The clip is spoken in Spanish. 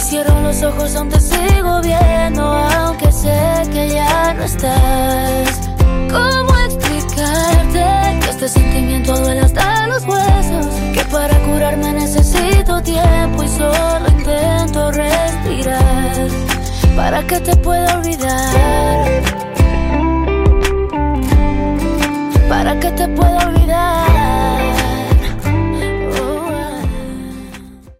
cierro los ojos aún te sigo viendo, aunque sé que ya no estás. ¿Cómo explicarte que este sentimiento duele hasta los huesos? Que para curarme necesito tiempo y solo intento respirar para que te pueda olvidar.